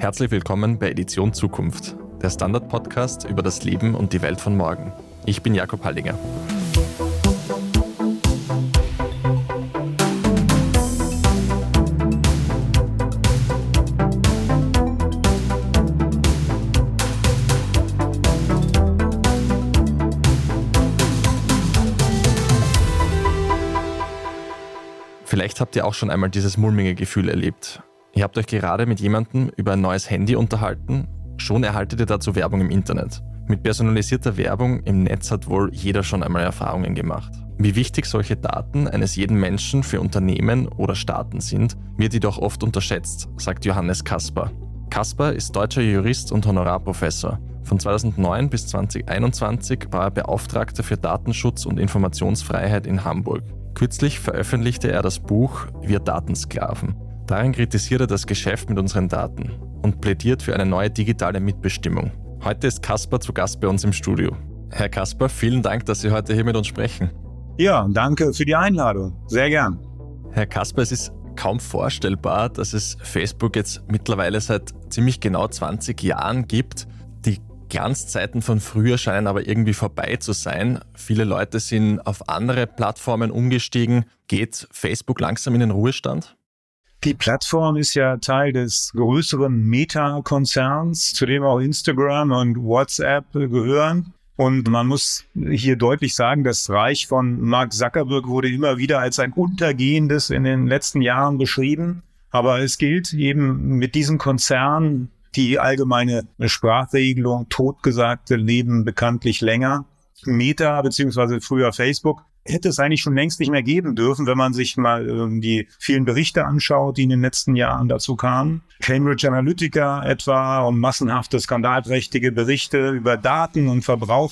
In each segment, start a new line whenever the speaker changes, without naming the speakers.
Herzlich willkommen bei Edition Zukunft, der Standard-Podcast über das Leben und die Welt von morgen. Ich bin Jakob Hallinger. Vielleicht habt ihr auch schon einmal dieses mulmige Gefühl erlebt. Ihr habt euch gerade mit jemandem über ein neues Handy unterhalten, schon erhaltet ihr dazu Werbung im Internet. Mit personalisierter Werbung im Netz hat wohl jeder schon einmal Erfahrungen gemacht. Wie wichtig solche Daten eines jeden Menschen für Unternehmen oder Staaten sind, wird jedoch oft unterschätzt, sagt Johannes Kasper. Kasper ist deutscher Jurist und Honorarprofessor. Von 2009 bis 2021 war er Beauftragter für Datenschutz und Informationsfreiheit in Hamburg. Kürzlich veröffentlichte er das Buch Wir Datensklaven. Darin kritisiert er das Geschäft mit unseren Daten und plädiert für eine neue digitale Mitbestimmung. Heute ist Kasper zu Gast bei uns im Studio. Herr Kasper, vielen Dank, dass Sie heute hier mit uns sprechen.
Ja, danke für die Einladung. Sehr gern.
Herr Kasper, es ist kaum vorstellbar, dass es Facebook jetzt mittlerweile seit ziemlich genau 20 Jahren gibt. Die Glanzzeiten von früher scheinen aber irgendwie vorbei zu sein. Viele Leute sind auf andere Plattformen umgestiegen. Geht Facebook langsam in den Ruhestand?
Die Plattform ist ja Teil des größeren Meta-Konzerns, zu dem auch Instagram und WhatsApp gehören. Und man muss hier deutlich sagen, das Reich von Mark Zuckerberg wurde immer wieder als ein untergehendes in den letzten Jahren beschrieben. Aber es gilt eben mit diesem Konzern die allgemeine Sprachregelung, Totgesagte leben bekanntlich länger. Meta bzw. früher Facebook hätte es eigentlich schon längst nicht mehr geben dürfen, wenn man sich mal die vielen Berichte anschaut, die in den letzten Jahren dazu kamen. Cambridge Analytica etwa und massenhafte skandalträchtige Berichte über Daten- und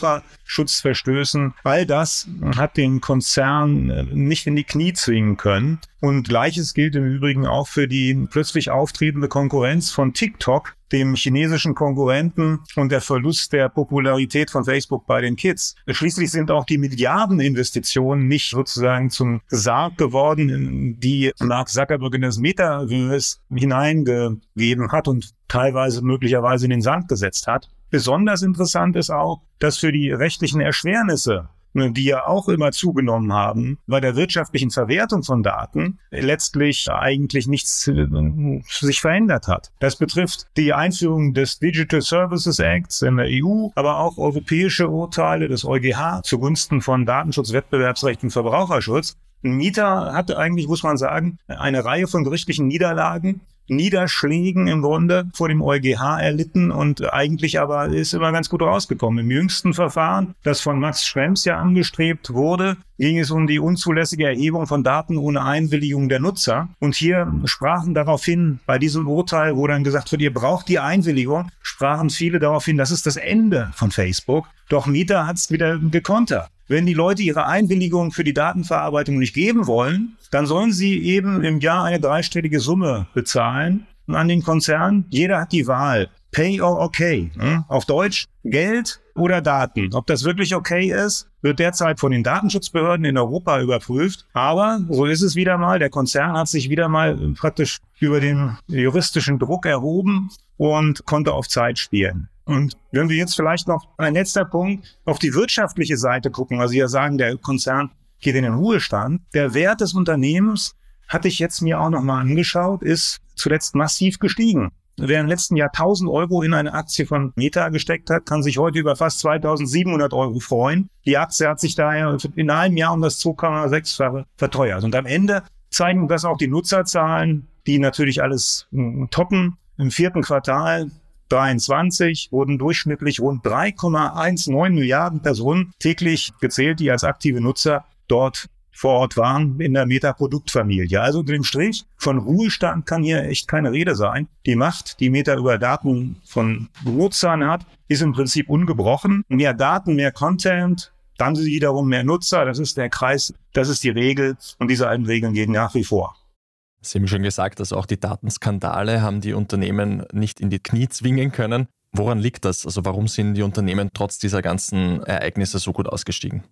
Verbraucherschutzverstößen. All das hat den Konzern nicht in die Knie zwingen können. Und Gleiches gilt im Übrigen auch für die plötzlich auftretende Konkurrenz von TikTok, dem chinesischen Konkurrenten, und der Verlust der Popularität von Facebook bei den Kids. Schließlich sind auch die Milliardeninvestitionen nicht sozusagen zum Sarg geworden, die Mark Zuckerberg in das Metaverse hineingegeben hat und teilweise möglicherweise in den Sand gesetzt hat. Besonders interessant ist auch, dass für die rechtlichen Erschwernisse, die ja auch immer zugenommen haben, bei der wirtschaftlichen Verwertung von Daten letztlich eigentlich nichts sich verändert hat. Das betrifft die Einführung des Digital Services Acts in der EU, aber auch europäische Urteile des EuGH zugunsten von Datenschutz, Wettbewerbsrecht und Verbraucherschutz. Meta hatte eigentlich, muss man sagen, eine Reihe von gerichtlichen Niederschlägen im Grunde vor dem EuGH erlitten und eigentlich aber ist immer ganz gut rausgekommen. Im jüngsten Verfahren, das von Max Schrems ja angestrebt wurde, ging es um die unzulässige Erhebung von Daten ohne Einwilligung der Nutzer. Und hier sprachen daraufhin, bei diesem Urteil, wo dann gesagt wird, ihr braucht die Einwilligung, sprachen viele darauf hin, das ist das Ende von Facebook. Doch Meta hat es wieder gekontert. Wenn die Leute ihre Einwilligung für die Datenverarbeitung nicht geben wollen, dann sollen sie eben im Jahr eine dreistellige Summe bezahlen an den Konzern. Jeder hat die Wahl. Pay or okay. Auf Deutsch Geld oder Daten. Ob das wirklich okay ist, wird derzeit von den Datenschutzbehörden in Europa überprüft. Aber so ist es wieder mal. Der Konzern hat sich wieder mal praktisch über den juristischen Druck erhoben und konnte auf Zeit spielen. Und wenn wir jetzt vielleicht noch ein letzter Punkt auf die wirtschaftliche Seite gucken, also hier sagen, der Konzern geht in den Ruhestand. Der Wert des Unternehmens, hatte ich jetzt mir auch nochmal angeschaut, ist zuletzt massiv gestiegen. Wer im letzten Jahr 1.000 Euro in eine Aktie von Meta gesteckt hat, kann sich heute über fast 2.700 Euro freuen. Die Aktie hat sich daher in einem Jahr um das 2,6-fache verteuert. Und am Ende zeigen das auch die Nutzerzahlen, die natürlich alles toppen. Im 4. Quartal 2023 wurden durchschnittlich rund 3,19 Milliarden Personen täglich gezählt, die als aktive Nutzer dort vor Ort waren in der Meta-Produktfamilie. Also unter dem Strich von Ruhestand kann hier echt keine Rede sein. Die Macht, die Meta über Daten von Nutzern hat, ist im Prinzip ungebrochen. Mehr Daten, mehr Content, dann wiederum mehr Nutzer. Das ist der Kreis, das ist die Regel und diese alten Regeln gehen nach wie vor.
Sie haben schon gesagt, dass auch die Datenskandale haben die Unternehmen nicht in die Knie zwingen können. Woran liegt das? Also warum sind die Unternehmen trotz dieser ganzen Ereignisse so gut ausgestiegen?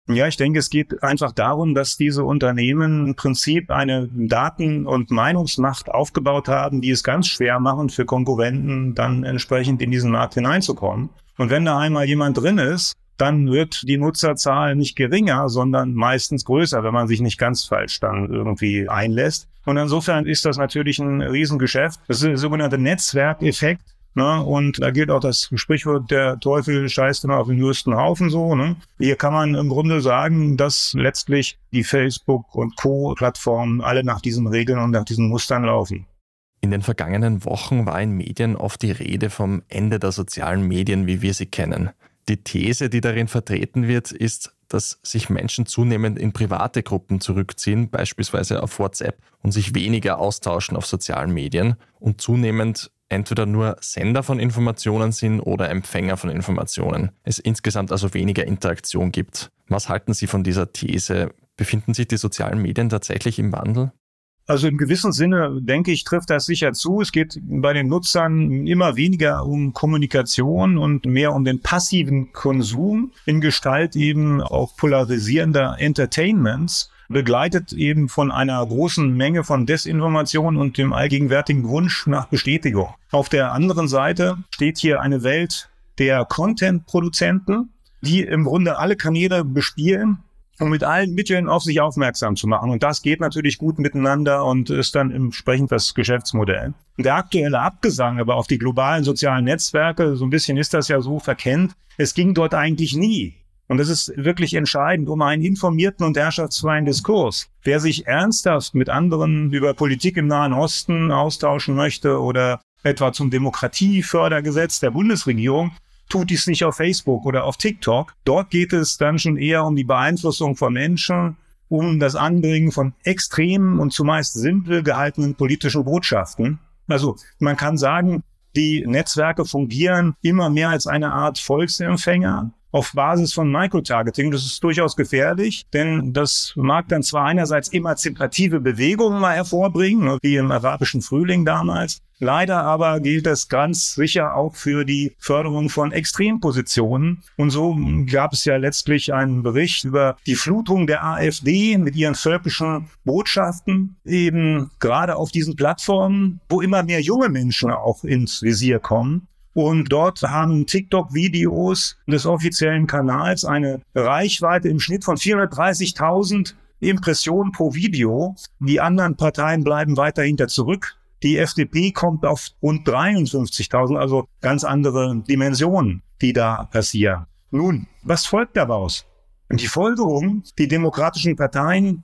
Ja, ich denke, es geht einfach darum, dass diese Unternehmen im Prinzip eine Daten- und Meinungsmacht aufgebaut haben, die es ganz schwer machen für Konkurrenten, dann entsprechend in diesen Markt hineinzukommen. Und wenn da einmal jemand drin ist, dann wird die Nutzerzahl nicht geringer, sondern meistens größer, wenn man sich nicht ganz falsch dann irgendwie einlässt. Und insofern ist das natürlich ein Riesengeschäft. Das ist der sogenannte Netzwerkeffekt. Ne? Und da gilt auch das Sprichwort, der Teufel scheißt immer auf den höchsten Haufen so. Ne? Hier kann man im Grunde sagen, dass letztlich die Facebook- und Co-Plattformen alle nach diesen Regeln und nach diesen Mustern laufen.
In den vergangenen Wochen war in Medien oft die Rede vom Ende der sozialen Medien, wie wir sie kennen. Die These, die darin vertreten wird, ist, dass sich Menschen zunehmend in private Gruppen zurückziehen, beispielsweise auf WhatsApp, und sich weniger austauschen auf sozialen Medien und zunehmend entweder nur Sender von Informationen sind oder Empfänger von Informationen. Es insgesamt also weniger Interaktion gibt. Was halten Sie von dieser These? Befinden sich die sozialen Medien tatsächlich im Wandel?
Also im gewissen Sinne, denke ich, trifft das sicher zu. Es geht bei den Nutzern immer weniger um Kommunikation und mehr um den passiven Konsum in Gestalt eben auch polarisierender Entertainments, begleitet eben von einer großen Menge von Desinformation und dem allgegenwärtigen Wunsch nach Bestätigung. Auf der anderen Seite steht hier eine Welt der Content-Produzenten, die im Grunde alle Kanäle bespielen, um mit allen Mitteln auf sich aufmerksam zu machen. Und das geht natürlich gut miteinander und ist dann entsprechend das Geschäftsmodell. Der aktuelle Abgesang aber auf die globalen sozialen Netzwerke, so ein bisschen ist das ja so verkennt, es ging dort eigentlich nie. Und das ist wirklich entscheidend um einen informierten und herrschaftsfreien Diskurs. Wer sich ernsthaft mit anderen über Politik im Nahen Osten austauschen möchte oder etwa zum Demokratiefördergesetz der Bundesregierung, tut dies nicht auf Facebook oder auf TikTok. Dort geht es dann schon eher um die Beeinflussung von Menschen, um das Anbringen von extremen und zumeist simpel gehaltenen politischen Botschaften. Also man kann sagen, die Netzwerke fungieren immer mehr als eine Art Volksempfänger auf Basis von Microtargeting. Das ist durchaus gefährlich, denn das mag dann zwar einerseits emanzipative Bewegungen mal hervorbringen, wie im arabischen Frühling damals, leider aber gilt das ganz sicher auch für die Förderung von Extrempositionen. Und so gab es ja letztlich einen Bericht über die Flutung der AfD mit ihren völkischen Botschaften, eben gerade auf diesen Plattformen, wo immer mehr junge Menschen auch ins Visier kommen. Und dort haben TikTok-Videos des offiziellen Kanals eine Reichweite im Schnitt von 430.000 Impressionen pro Video. Die anderen Parteien bleiben weiter hinter zurück. Die FDP kommt auf rund 53.000, also ganz andere Dimensionen, die da passieren. Nun, was folgt daraus? Die Folgerung, die demokratischen Parteien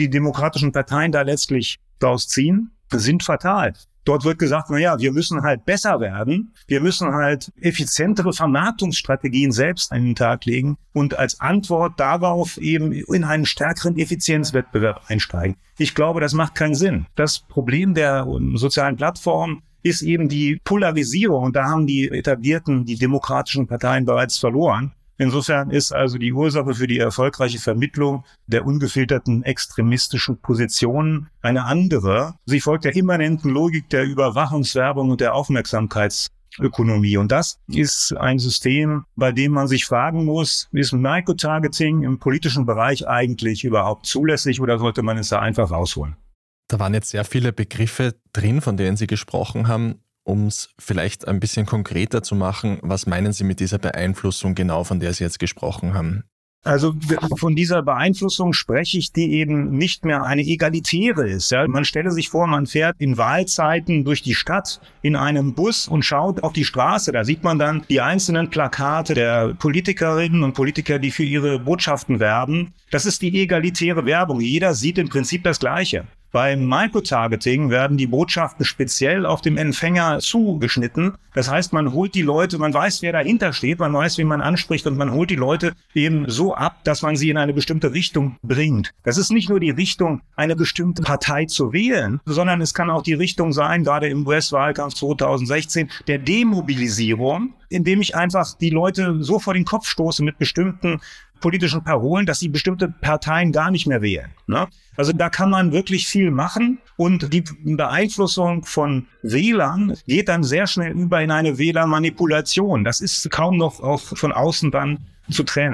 da letztlich daraus ziehen, sind fatal. Dort wird gesagt, wir müssen halt besser werden. Wir müssen halt effizientere Vermarktungsstrategien selbst an den Tag legen und als Antwort darauf eben in einen stärkeren Effizienzwettbewerb einsteigen. Ich glaube, das macht keinen Sinn. Das Problem der sozialen Plattformen ist eben die Polarisierung und da haben die demokratischen Parteien bereits verloren. Insofern ist also die Ursache für die erfolgreiche Vermittlung der ungefilterten extremistischen Positionen eine andere. Sie folgt der immanenten Logik der Überwachungswerbung und der Aufmerksamkeitsökonomie. Und das ist ein System, bei dem man sich fragen muss, ist Microtargeting im politischen Bereich eigentlich überhaupt zulässig oder sollte man es da einfach rausholen?
Da waren jetzt sehr viele Begriffe drin, von denen Sie gesprochen haben. Um es vielleicht ein bisschen konkreter zu machen, was meinen Sie mit dieser Beeinflussung genau, von der Sie jetzt gesprochen haben?
Also von dieser Beeinflussung spreche ich, die eben nicht mehr eine egalitäre ist. Ja? Man stelle sich vor, man fährt in Wahlzeiten durch die Stadt in einem Bus und schaut auf die Straße. Da sieht man dann die einzelnen Plakate der Politikerinnen und Politiker, die für ihre Botschaften werben. Das ist die egalitäre Werbung. Jeder sieht im Prinzip das Gleiche. Beim Microtargeting werden die Botschaften speziell auf dem Empfänger zugeschnitten. Das heißt, man holt die Leute, man weiß, wer dahinter steht, man weiß, wen man anspricht und man holt die Leute eben so ab, dass man sie in eine bestimmte Richtung bringt. Das ist nicht nur die Richtung, eine bestimmte Partei zu wählen, sondern es kann auch die Richtung sein, gerade im US-Wahlkampf 2016, der Demobilisierung, indem ich einfach die Leute so vor den Kopf stoße mit bestimmten politischen Parolen, dass sie bestimmte Parteien gar nicht mehr wählen. Ne? Also da kann man wirklich viel machen und die Beeinflussung von Wählern geht dann sehr schnell über in eine Wählermanipulation. Das ist kaum noch auch von außen dann zu trennen.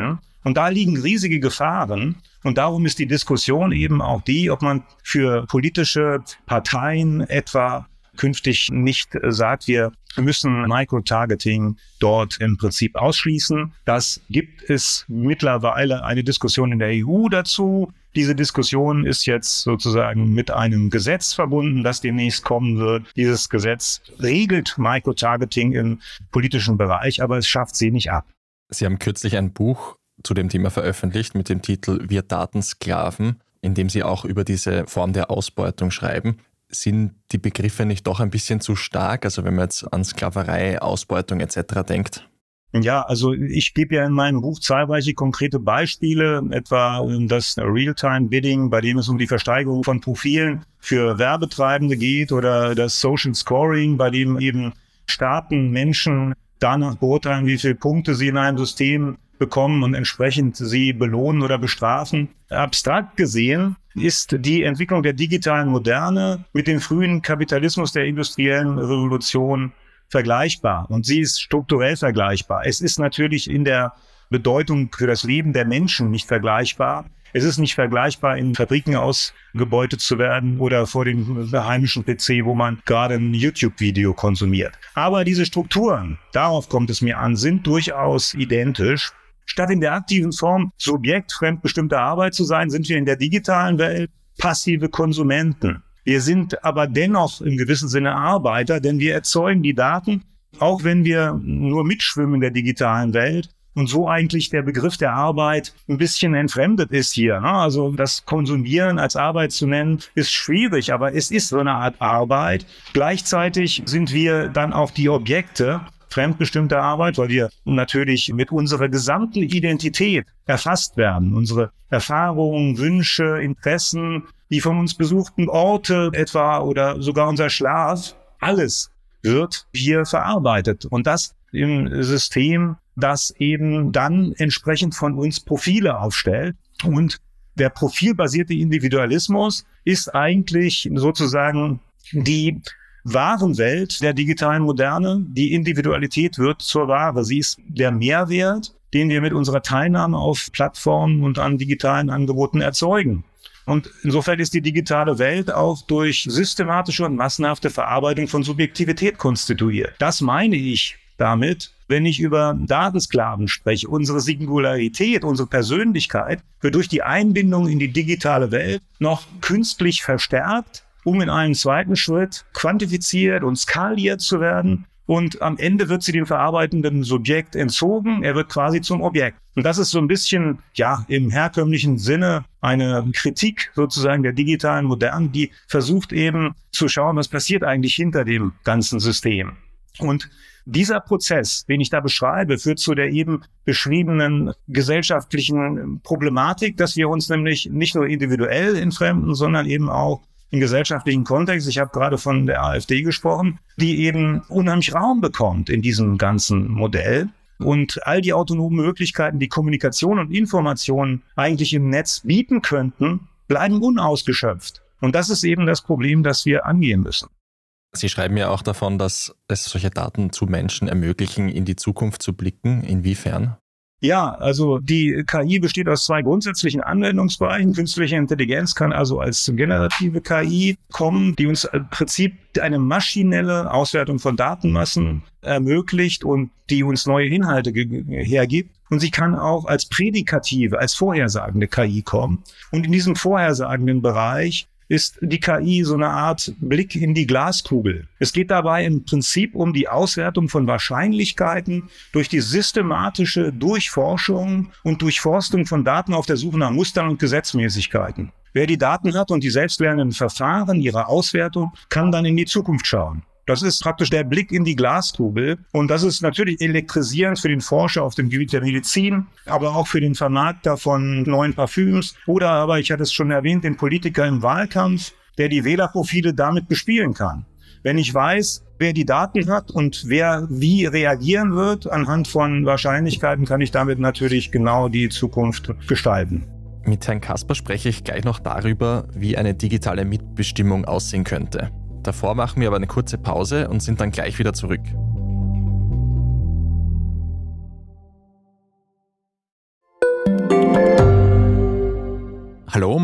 Und da liegen riesige Gefahren. Und darum ist die Diskussion eben auch die, ob man für politische Parteien etwa künftig nicht sagt, wir müssen Microtargeting dort im Prinzip ausschließen. Das gibt es mittlerweile eine Diskussion in der EU dazu. Diese Diskussion ist jetzt sozusagen mit einem Gesetz verbunden, das demnächst kommen wird. Dieses Gesetz regelt Microtargeting im politischen Bereich, aber es schafft sie nicht ab.
Sie haben kürzlich ein Buch zu dem Thema veröffentlicht mit dem Titel Wir Datensklaven, in dem Sie auch über diese Form der Ausbeutung schreiben. Sind die Begriffe nicht doch ein bisschen zu stark, also wenn man jetzt an Sklaverei, Ausbeutung etc. denkt?
Ja, also ich gebe ja in meinem Buch zahlreiche konkrete Beispiele, etwa das Real-Time-Bidding, bei dem es um die Versteigerung von Profilen für Werbetreibende geht, oder das Social Scoring, bei dem eben Staaten Menschen danach beurteilen, wie viele Punkte sie in einem System bekommen und entsprechend sie belohnen oder bestrafen. Abstrakt gesehen ist die Entwicklung der digitalen Moderne mit dem frühen Kapitalismus der industriellen Revolution vergleichbar. Und sie ist strukturell vergleichbar. Es ist natürlich in der Bedeutung für das Leben der Menschen nicht vergleichbar. Es ist nicht vergleichbar, in Fabriken ausgebeutet zu werden oder vor dem heimischen PC, wo man gerade ein YouTube-Video konsumiert. Aber diese Strukturen, darauf kommt es mir an, sind durchaus identisch. Statt in der aktiven Form Subjekt fremdbestimmter Arbeit zu sein, sind wir in der digitalen Welt passive Konsumenten. Wir sind aber dennoch im gewissen Sinne Arbeiter, denn wir erzeugen die Daten, auch wenn wir nur mitschwimmen in der digitalen Welt. Und so eigentlich der Begriff der Arbeit ein bisschen entfremdet ist hier. Also das Konsumieren als Arbeit zu nennen, ist schwierig, aber es ist so eine Art Arbeit. Gleichzeitig sind wir dann auch die Objekte fremdbestimmter Arbeit, weil wir natürlich mit unserer gesamten Identität erfasst werden. Unsere Erfahrungen, Wünsche, Interessen, die von uns besuchten Orte etwa oder sogar unser Schlaf, alles wird hier verarbeitet. Und das im System, das eben dann entsprechend von uns Profile aufstellt. Und der profilbasierte Individualismus ist eigentlich sozusagen die Warenwelt der digitalen Moderne. Die Individualität wird zur Ware. Sie ist der Mehrwert, den wir mit unserer Teilnahme auf Plattformen und an digitalen Angeboten erzeugen. Und insofern ist die digitale Welt auch durch systematische und massenhafte Verarbeitung von Subjektivität konstituiert. Das meine ich damit, wenn ich über Datensklaven spreche. Unsere Singularität, unsere Persönlichkeit wird durch die Einbindung in die digitale Welt noch künstlich verstärkt, um in einem zweiten Schritt quantifiziert und skaliert zu werden. Und am Ende wird sie dem verarbeitenden Subjekt entzogen. Er wird quasi zum Objekt. Und das ist so ein bisschen, ja, im herkömmlichen Sinne eine Kritik sozusagen der digitalen Moderne, die versucht eben zu schauen, was passiert eigentlich hinter dem ganzen System. Und dieser Prozess, den ich da beschreibe, führt zu der eben beschriebenen gesellschaftlichen Problematik, dass wir uns nämlich nicht nur individuell entfremden, sondern eben auch im gesellschaftlichen Kontext. Ich habe gerade von der AfD gesprochen, die eben unheimlich Raum bekommt in diesem ganzen Modell. Und all die autonomen Möglichkeiten, die Kommunikation und Information eigentlich im Netz bieten könnten, bleiben unausgeschöpft. Und das ist eben das Problem, das wir angehen müssen.
Sie schreiben ja auch davon, dass es solche Daten zu Menschen ermöglichen, in die Zukunft zu blicken. Inwiefern?
Ja, also die KI besteht aus zwei grundsätzlichen Anwendungsbereichen. Künstliche Intelligenz kann also als generative KI kommen, die uns im Prinzip eine maschinelle Auswertung von Datenmassen ermöglicht und die uns neue Inhalte hergibt. Und sie kann auch als prädikative, als vorhersagende KI kommen. Und in diesem vorhersagenden Bereich ist die KI so eine Art Blick in die Glaskugel. Es geht dabei im Prinzip um die Auswertung von Wahrscheinlichkeiten durch die systematische Durchforschung und Durchforstung von Daten auf der Suche nach Mustern und Gesetzmäßigkeiten. Wer die Daten hat und die selbstlernenden Verfahren ihrer Auswertung, kann dann in die Zukunft schauen. Das ist praktisch der Blick in die Glaskugel. Und das ist natürlich elektrisierend für den Forscher auf dem Gebiet der Medizin, aber auch für den Vermarkter von neuen Parfüms oder aber, ich hatte es schon erwähnt, den Politiker im Wahlkampf, der die Wählerprofile damit bespielen kann. Wenn ich weiß, wer die Daten hat und wer wie reagieren wird anhand von Wahrscheinlichkeiten, kann ich damit natürlich genau die Zukunft gestalten.
Mit Herrn Kasper spreche ich gleich noch darüber, wie eine digitale Mitbestimmung aussehen könnte. Davor machen wir aber eine kurze Pause und sind dann gleich wieder zurück.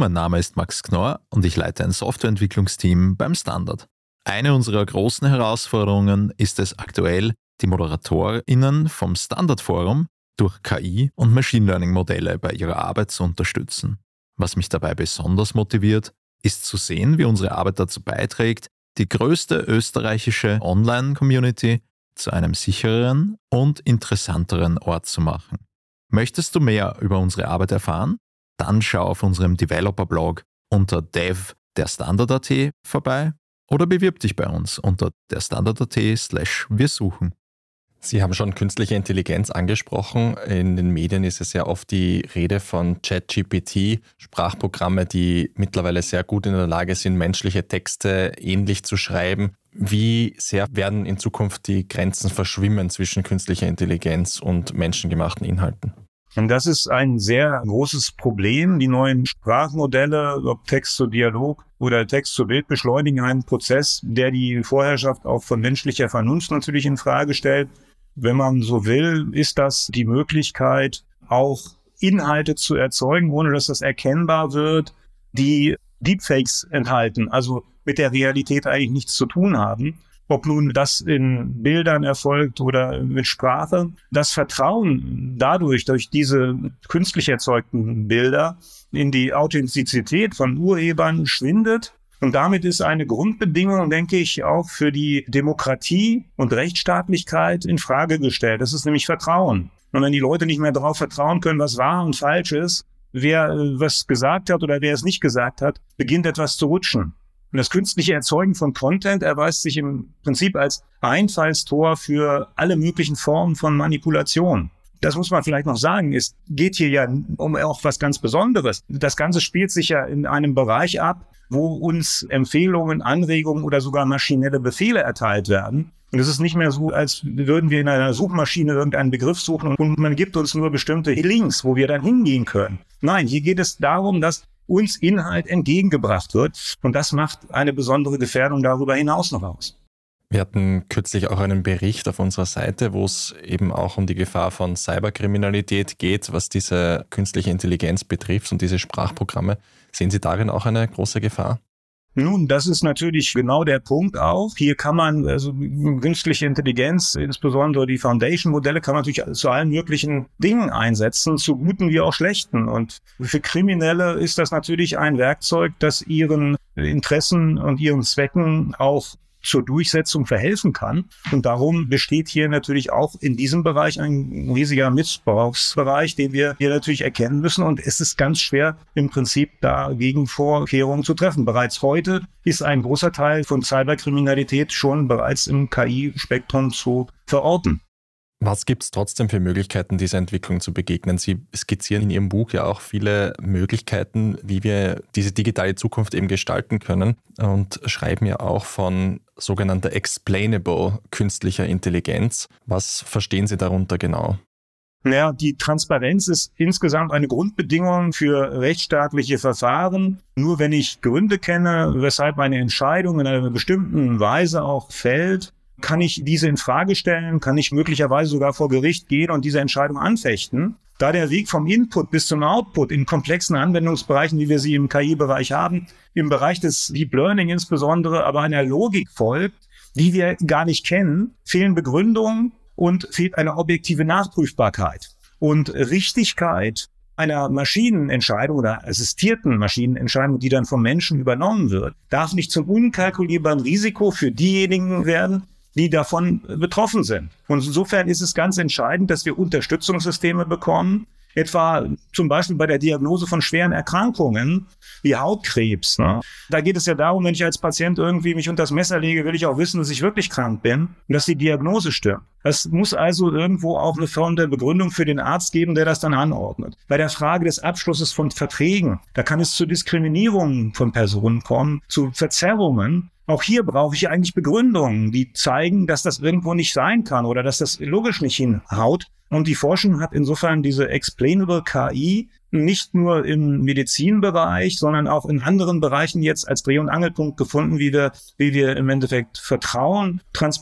mein Name ist Max Knorr und ich leite ein Softwareentwicklungsteam beim Standard. Eine unserer großen Herausforderungen ist es aktuell, die ModeratorInnen vom Standard-Forum durch KI- und Machine Learning-Modelle bei ihrer Arbeit zu unterstützen. Was mich dabei besonders motiviert, ist zu sehen, wie unsere Arbeit dazu beiträgt, die größte österreichische Online-Community zu einem sichereren und interessanteren Ort zu machen. Möchtest du mehr über unsere Arbeit erfahren? Dann schau auf unserem Developer-Blog unter dev.derstandard.at vorbei oder bewirb dich bei uns unter derstandard.at/wir suchen.
Sie haben schon künstliche Intelligenz angesprochen. In den Medien ist es ja oft die Rede von ChatGPT, Sprachprogramme, die mittlerweile sehr gut in der Lage sind, menschliche Texte ähnlich zu schreiben. Wie sehr werden in Zukunft die Grenzen verschwimmen zwischen künstlicher Intelligenz und menschengemachten Inhalten?
Und das ist ein sehr großes Problem. Die neuen Sprachmodelle, ob Text zu Dialog oder Text zu Bild, beschleunigen einen Prozess, der die Vorherrschaft auch von menschlicher Vernunft natürlich in Frage stellt. Wenn man so will, ist das die Möglichkeit, auch Inhalte zu erzeugen, ohne dass das erkennbar wird, die Deepfakes enthalten, also mit der Realität eigentlich nichts zu tun haben. Ob nun das in Bildern erfolgt oder mit Sprache, das Vertrauen durch diese künstlich erzeugten Bilder in die Authentizität von Urhebern schwindet. Und damit ist eine Grundbedingung, denke ich, auch für die Demokratie und Rechtsstaatlichkeit in Frage gestellt. Das ist nämlich Vertrauen. Und wenn die Leute nicht mehr darauf vertrauen können, was wahr und falsch ist, wer was gesagt hat oder wer es nicht gesagt hat, beginnt etwas zu rutschen. Und das künstliche Erzeugen von Content erweist sich im Prinzip als Einfallstor für alle möglichen Formen von Manipulation. Das muss man vielleicht noch sagen. Es geht hier ja um auch was ganz Besonderes. Das Ganze spielt sich ja in einem Bereich ab, wo uns Empfehlungen, Anregungen oder sogar maschinelle Befehle erteilt werden. Und es ist nicht mehr so, als würden wir in einer Suchmaschine irgendeinen Begriff suchen und man gibt uns nur bestimmte Links, wo wir dann hingehen können. Nein, hier geht es darum, dass uns Inhalt entgegengebracht wird. Und das macht eine besondere Gefährdung darüber hinaus noch aus.
Wir hatten kürzlich auch einen Bericht auf unserer Seite, wo es eben auch um die Gefahr von Cyberkriminalität geht, was diese künstliche Intelligenz betrifft und diese Sprachprogramme. Sehen Sie darin auch eine große Gefahr?
Nun, das ist natürlich genau der Punkt auch. Hier kann man, also künstliche Intelligenz, insbesondere die Foundation-Modelle, kann man natürlich zu allen möglichen Dingen einsetzen, zu guten wie auch schlechten. Und für Kriminelle ist das natürlich ein Werkzeug, das ihren Interessen und ihren Zwecken auch zur Durchsetzung verhelfen kann. Und darum besteht hier natürlich auch in diesem Bereich ein riesiger Missbrauchsbereich, den wir hier natürlich erkennen müssen. Und es ist ganz schwer, im Prinzip dagegen Vorkehrungen zu treffen. Bereits heute ist ein großer Teil von Cyberkriminalität schon bereits im KI-Spektrum zu verorten.
Was gibt es trotzdem für Möglichkeiten, dieser Entwicklung zu begegnen? Sie skizzieren in Ihrem Buch ja auch viele Möglichkeiten, wie wir diese digitale Zukunft eben gestalten können und schreiben ja auch von sogenannter explainable künstlicher Intelligenz. Was verstehen Sie darunter genau?
Ja, die Transparenz ist insgesamt eine Grundbedingung für rechtsstaatliche Verfahren. Nur wenn ich Gründe kenne, weshalb eine Entscheidung in einer bestimmten Weise auch fällt, kann ich diese in Frage stellen, kann ich möglicherweise sogar vor Gericht gehen und diese Entscheidung anfechten. Da der Weg vom Input bis zum Output in komplexen Anwendungsbereichen, wie wir sie im KI-Bereich haben, im Bereich des Deep Learning insbesondere, aber einer Logik folgt, die wir gar nicht kennen, fehlen Begründungen und fehlt eine objektive Nachprüfbarkeit. Und Richtigkeit einer Maschinenentscheidung oder assistierten Maschinenentscheidung, die dann vom Menschen übernommen wird, darf nicht zum unkalkulierbaren Risiko für diejenigen werden, die davon betroffen sind. Und insofern ist es ganz entscheidend, dass wir Unterstützungssysteme bekommen, etwa zum Beispiel bei der Diagnose von schweren Erkrankungen wie Hautkrebs. Da geht es ja darum, wenn ich als Patient irgendwie mich unter das Messer lege, will ich auch wissen, dass ich wirklich krank bin und dass die Diagnose stimmt. Es muss also irgendwo auch eine Form der Begründung für den Arzt geben, der das dann anordnet. Bei der Frage des Abschlusses von Verträgen, da kann es zu Diskriminierungen von Personen kommen, zu Verzerrungen. Auch hier brauche ich eigentlich Begründungen, die zeigen, dass das irgendwo nicht sein kann oder dass das logisch nicht hinhaut. Und die Forschung hat insofern diese explainable KI nicht nur im Medizinbereich, sondern auch in anderen Bereichen jetzt als Dreh- und Angelpunkt gefunden, wie wir im Endeffekt Vertrauen,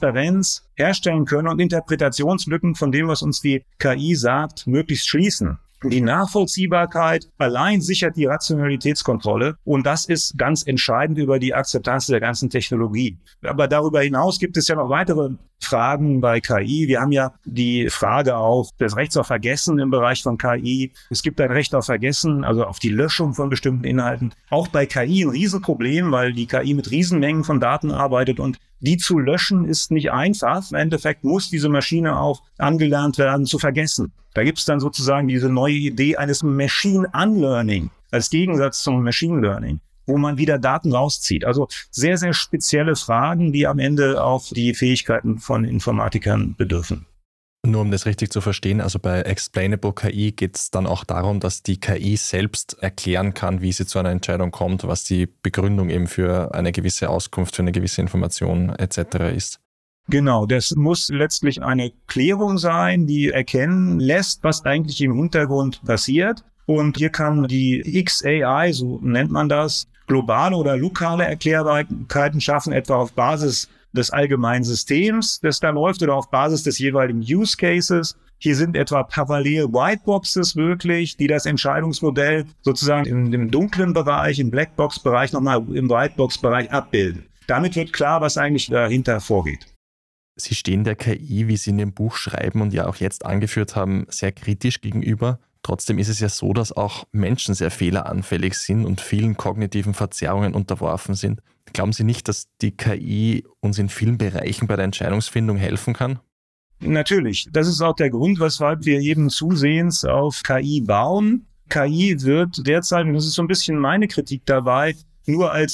Transparenz herstellen können und Interpretationslücken von dem, was uns die KI sagt, möglichst schließen. Die Nachvollziehbarkeit allein sichert die Rationalitätskontrolle und das ist ganz entscheidend über die Akzeptanz der ganzen Technologie. Aber darüber hinaus gibt es ja noch weitere Fragen bei KI. Wir haben ja die Frage auch des Rechts auf Vergessen im Bereich von KI. Es gibt ein Recht auf Vergessen, also auf die Löschung von bestimmten Inhalten. Auch bei KI ein Riesenproblem, weil die KI mit Riesenmengen von Daten arbeitet und die zu löschen ist nicht einfach. Im Endeffekt muss diese Maschine auch angelernt werden zu vergessen. Da gibt es dann sozusagen diese neue Idee eines Machine Unlearning als Gegensatz zum Machine Learning, wo man wieder Daten rauszieht. Also sehr, sehr spezielle Fragen, die am Ende auch die Fähigkeiten von Informatikern bedürfen.
Nur um das richtig zu verstehen, also bei Explainable KI geht es dann auch darum, dass die KI selbst erklären kann, wie sie zu einer Entscheidung kommt, was die Begründung eben für eine gewisse Auskunft, für eine gewisse Information etc. ist.
Genau, das muss letztlich eine Klärung sein, die erkennen lässt, was eigentlich im Hintergrund passiert. Und hier kann die XAI, so nennt man das, globale oder lokale Erklärbarkeiten schaffen, etwa auf Basis des allgemeinen Systems, das da läuft, oder auf Basis des jeweiligen Use Cases. Hier sind etwa parallel Whiteboxes möglich, die das Entscheidungsmodell sozusagen im dunklen Bereich, im Blackbox-Bereich nochmal im Whitebox-Bereich abbilden. Damit wird klar, was eigentlich dahinter vorgeht.
Sie stehen der KI, wie Sie in Ihrem Buch schreiben und ja auch jetzt angeführt haben, sehr kritisch gegenüber. Trotzdem ist es ja so, dass auch Menschen sehr fehleranfällig sind und vielen kognitiven Verzerrungen unterworfen sind. Glauben Sie nicht, dass die KI uns in vielen Bereichen bei der Entscheidungsfindung helfen kann?
Natürlich. Das ist auch der Grund, weshalb wir eben zusehends auf KI bauen. KI wird derzeit, und das ist so ein bisschen meine Kritik dabei, nur als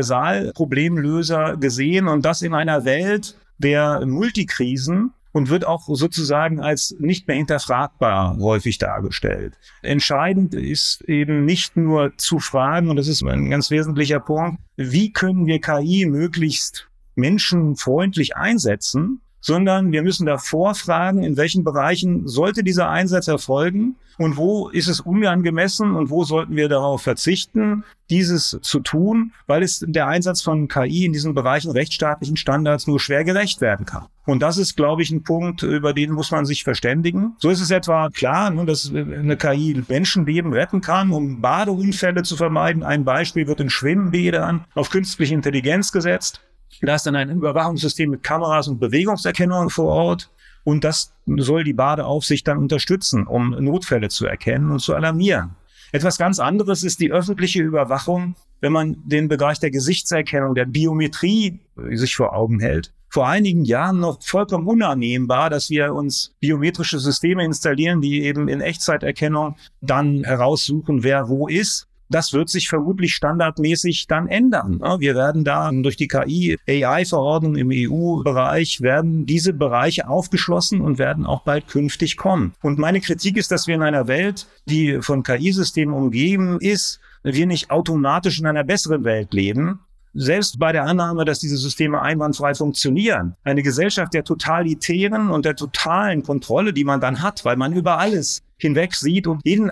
Universalproblemlöser gesehen und das in einer Welt der Multikrisen und wird auch sozusagen als nicht mehr hinterfragbar häufig dargestellt. Entscheidend ist eben nicht nur zu fragen, und das ist ein ganz wesentlicher Punkt, wie können wir KI möglichst menschenfreundlich einsetzen, sondern wir müssen davor fragen, in welchen Bereichen sollte dieser Einsatz erfolgen und wo ist es unangemessen und wo sollten wir darauf verzichten, dieses zu tun, weil es der Einsatz von KI in diesen Bereichen rechtsstaatlichen Standards nur schwer gerecht werden kann. Und das ist, glaube ich, ein Punkt, über den muss man sich verständigen. So ist es etwa klar, dass eine KI Menschenleben retten kann, um Badeunfälle zu vermeiden. Ein Beispiel wird in Schwimmbädern auf künstliche Intelligenz gesetzt. Da ist dann ein Überwachungssystem mit Kameras und Bewegungserkennung vor Ort. Und das soll die Badeaufsicht dann unterstützen, um Notfälle zu erkennen und zu alarmieren. Etwas ganz anderes ist die öffentliche Überwachung, wenn man den Bereich der Gesichtserkennung, der Biometrie sich vor Augen hält. Vor einigen Jahren noch vollkommen unannehmbar, dass wir uns biometrische Systeme installieren, die eben in Echtzeiterkennung dann heraussuchen, wer wo ist. Das wird sich vermutlich standardmäßig dann ändern. Wir werden da durch die KI-AI-Verordnung im EU-Bereich werden diese Bereiche aufgeschlossen und werden auch bald künftig kommen. Und meine Kritik ist, dass wir in einer Welt, die von KI-Systemen umgeben ist, wir nicht automatisch in einer besseren Welt leben. Selbst bei der Annahme, dass diese Systeme einwandfrei funktionieren. Eine Gesellschaft der totalitären und der totalen Kontrolle, die man dann hat, weil man über alles hinweg sieht und jedes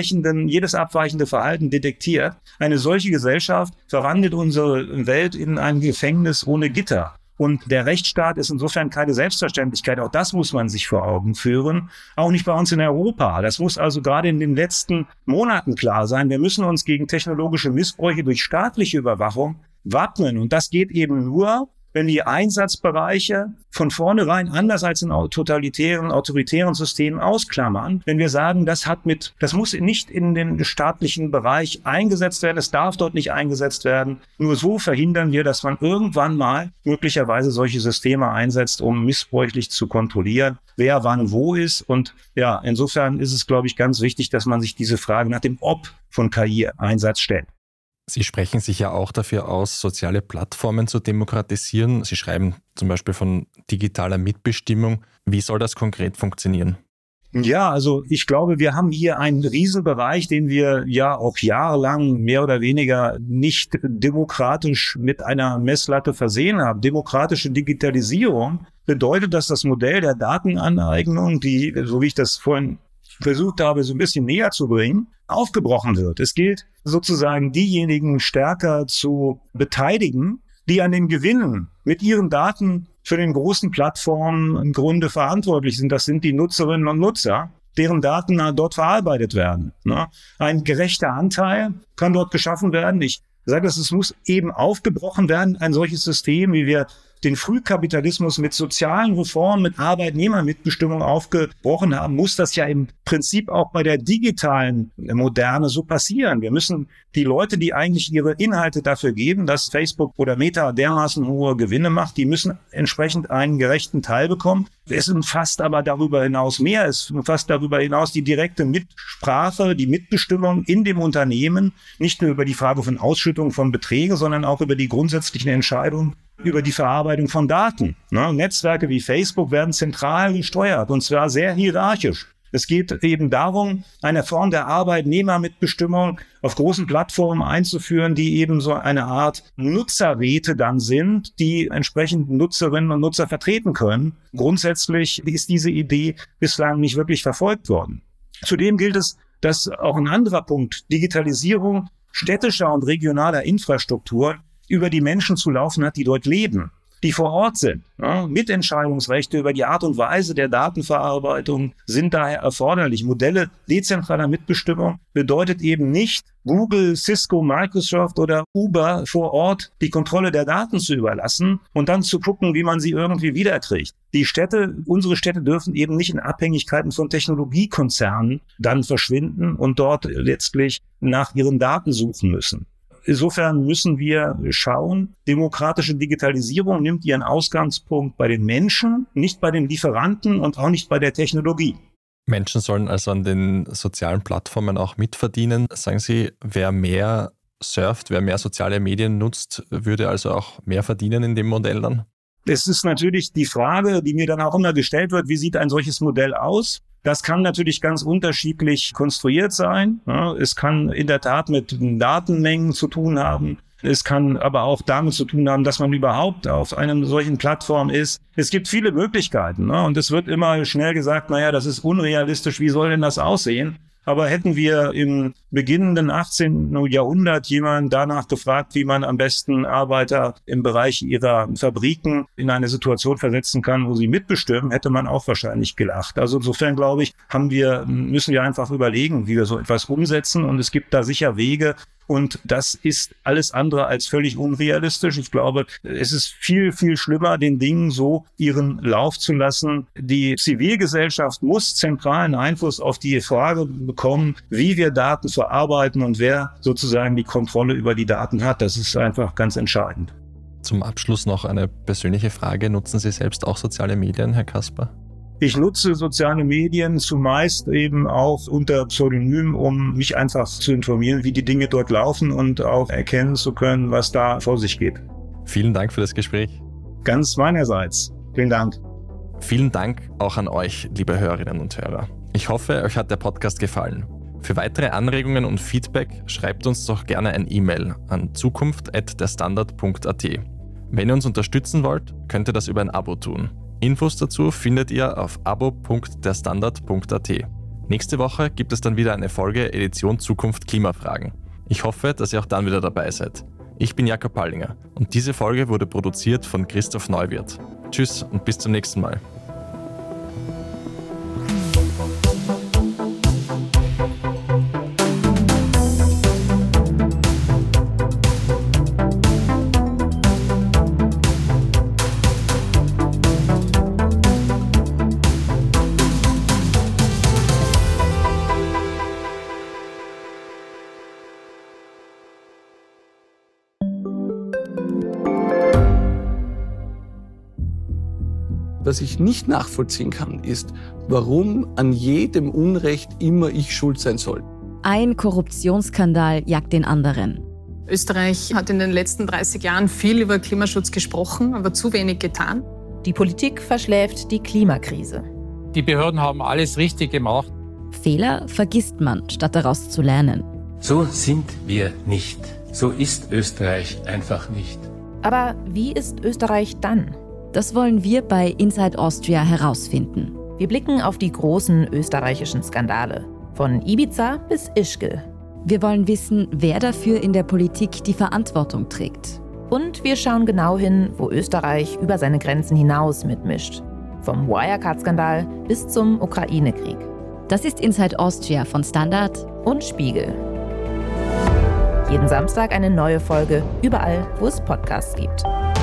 abweichende Verhalten detektiert. Eine solche Gesellschaft verwandelt unsere Welt in ein Gefängnis ohne Gitter. Und der Rechtsstaat ist insofern keine Selbstverständlichkeit. Auch das muss man sich vor Augen führen. Auch nicht bei uns in Europa. Das muss also gerade in den letzten Monaten klar sein. Wir müssen uns gegen technologische Missbräuche durch staatliche Überwachung wappnen. Und das geht eben nur, wenn die Einsatzbereiche von vornherein anders als in totalitären, autoritären Systemen ausklammern. Wenn wir sagen, das muss nicht in den staatlichen Bereich eingesetzt werden, es darf dort nicht eingesetzt werden. Nur so verhindern wir, dass man irgendwann mal möglicherweise solche Systeme einsetzt, um missbräuchlich zu kontrollieren, wer wann wo ist. Und ja, insofern ist es, glaube ich, ganz wichtig, dass man sich diese Frage nach dem Ob von KI-Einsatz stellt.
Sie sprechen sich ja auch dafür aus, soziale Plattformen zu demokratisieren. Sie schreiben zum Beispiel von digitaler Mitbestimmung. Wie soll das konkret funktionieren?
Ja, also ich glaube, wir haben hier einen Riesenbereich, den wir ja auch jahrelang mehr oder weniger nicht demokratisch mit einer Messlatte versehen haben. Demokratische Digitalisierung bedeutet, dass das Modell der Datenaneignung, die, so wie ich das vorhin versucht habe, so ein bisschen näher zu bringen, aufgebrochen wird. Es gilt sozusagen diejenigen stärker zu beteiligen, die an den Gewinnen mit ihren Daten für den großen Plattformen im Grunde verantwortlich sind. Das sind die Nutzerinnen und Nutzer. deren Daten dort verarbeitet werden. Ein gerechter Anteil kann dort geschaffen werden. Ich sage, es muss eben aufgebrochen werden, ein solches System, wie wir den Frühkapitalismus mit sozialen Reformen, mit Arbeitnehmermitbestimmung aufgebrochen haben, muss das ja im Prinzip auch bei der digitalen Moderne so passieren. Wir müssen die Leute, die eigentlich ihre Inhalte dafür geben, dass Facebook oder Meta dermaßen hohe Gewinne macht, die müssen entsprechend einen gerechten Teil bekommen. Es umfasst aber darüber hinaus mehr. Es umfasst darüber hinaus die direkte Mitsprache, die Mitbestimmung in dem Unternehmen, nicht nur über die Frage von Ausschüttung von Beträgen, sondern auch über die grundsätzlichen Entscheidungen über die Verarbeitung von Daten. Netzwerke wie Facebook werden zentral gesteuert, und zwar sehr hierarchisch. Es geht eben darum, eine Form der Arbeitnehmermitbestimmung auf großen Plattformen einzuführen, die eben so eine Art Nutzerräte dann sind, die entsprechend Nutzerinnen und Nutzer vertreten können. Grundsätzlich ist diese Idee bislang nicht wirklich verfolgt worden. Zudem gilt es, dass auch ein anderer Punkt, Digitalisierung städtischer und regionaler Infrastruktur, über die Menschen zu laufen hat, die dort leben, die vor Ort sind. Mitentscheidungsrechte über die Art und Weise der Datenverarbeitung sind daher erforderlich. Modelle dezentraler Mitbestimmung bedeutet eben nicht, Google, Cisco, Microsoft oder Uber vor Ort die Kontrolle der Daten zu überlassen und dann zu gucken, wie man sie irgendwie wiederkriegt. Unsere Städte dürfen eben nicht in Abhängigkeiten von Technologiekonzernen dann verschwinden und dort letztlich nach ihren Daten suchen müssen. Insofern müssen wir schauen, demokratische Digitalisierung nimmt ihren Ausgangspunkt bei den Menschen, nicht bei den Lieferanten und auch nicht bei der Technologie.
Menschen sollen also an den sozialen Plattformen auch mitverdienen. Sagen Sie, wer mehr surft, wer mehr soziale Medien nutzt, würde also auch mehr verdienen in dem Modell dann?
Es ist natürlich die Frage, die mir dann auch immer gestellt wird, wie sieht ein solches Modell aus? Das kann natürlich ganz unterschiedlich konstruiert sein. Es kann in der Tat mit Datenmengen zu tun haben. Es kann aber auch damit zu tun haben, dass man überhaupt auf einer solchen Plattform ist. Es gibt viele Möglichkeiten, und es wird immer schnell gesagt, das ist unrealistisch, wie soll denn das aussehen? Aber hätten wir im beginnenden 18. Jahrhundert jemanden danach gefragt, wie man am besten Arbeiter im Bereich ihrer Fabriken in eine Situation versetzen kann, wo sie mitbestimmen, hätte man auch wahrscheinlich gelacht. Also insofern, glaube ich, müssen wir einfach überlegen, wie wir so etwas umsetzen. Und es gibt da sicher Wege. Und das ist alles andere als völlig unrealistisch. Ich glaube, es ist viel, viel schlimmer, den Dingen so ihren Lauf zu lassen. Die Zivilgesellschaft muss zentralen Einfluss auf die Frage bekommen, wie wir Daten verarbeiten und wer sozusagen die Kontrolle über die Daten hat. Das ist einfach ganz entscheidend.
Zum Abschluss noch eine persönliche Frage. Nutzen Sie selbst auch soziale Medien, Herr Kasper?
Ich nutze soziale Medien zumeist eben auch unter Pseudonym, um mich einfach zu informieren, wie die Dinge dort laufen und auch erkennen zu können, was da vor sich geht.
Vielen Dank für das Gespräch.
Ganz meinerseits. Vielen Dank.
Vielen Dank auch an euch, liebe Hörerinnen und Hörer. Ich hoffe, euch hat der Podcast gefallen. Für weitere Anregungen und Feedback schreibt uns doch gerne ein E-Mail an zukunft@derstandard.at. Wenn ihr uns unterstützen wollt, könnt ihr das über ein Abo tun. Infos dazu findet ihr auf abo.derstandard.at. Nächste Woche gibt es dann wieder eine Folge Edition Zukunft Klimafragen. Ich hoffe, dass ihr auch dann wieder dabei seid. Ich bin Jakob Pallinger und diese Folge wurde produziert von Christoph Neuwirth. Tschüss und bis zum nächsten Mal.
Was ich nicht nachvollziehen kann, ist, warum an jedem Unrecht immer ich schuld sein soll.
Ein Korruptionsskandal jagt den anderen.
Österreich hat in den letzten 30 Jahren viel über Klimaschutz gesprochen, aber zu wenig getan.
Die Politik verschläft die Klimakrise.
Die Behörden haben alles richtig gemacht.
Fehler vergisst man, statt daraus zu lernen.
So sind wir nicht. So ist Österreich einfach nicht.
Aber wie ist Österreich dann?
Das wollen wir bei Inside Austria herausfinden.
Wir blicken auf die großen österreichischen Skandale. Von Ibiza bis Ischgl.
Wir wollen wissen, wer dafür in der Politik die Verantwortung trägt.
Und wir schauen genau hin, wo Österreich über seine Grenzen hinaus mitmischt. Vom Wirecard-Skandal bis zum Ukraine-Krieg.
Das ist Inside Austria von Standard
und Spiegel. Jeden Samstag eine neue Folge, überall, wo es Podcasts gibt.